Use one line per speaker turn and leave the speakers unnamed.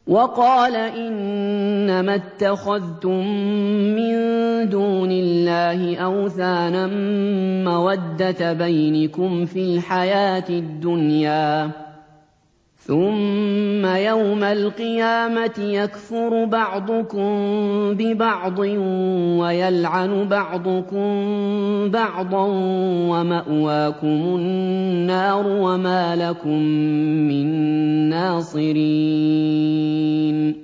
وَقَالَ إِنَّمَا اتَّخَذْتُم مِّن دُونِ اللَّهِ أَوْثَانًا مَّوَدَّةَ بَيْنِكُمْ فِي الْحَيَاةِ الدُّنْيَا ثُمَّ يَوْمَ الْقِيَامَةِ يَكْفُرُ بَعْضُكُم بِبَعْضٍ وَيَلْعَنُ بَعْضُكُم بَعْضًا وَمَأْوَاكُمُ النَّارُ وَمَا لَكُم مِّن نَّاصِرِينَ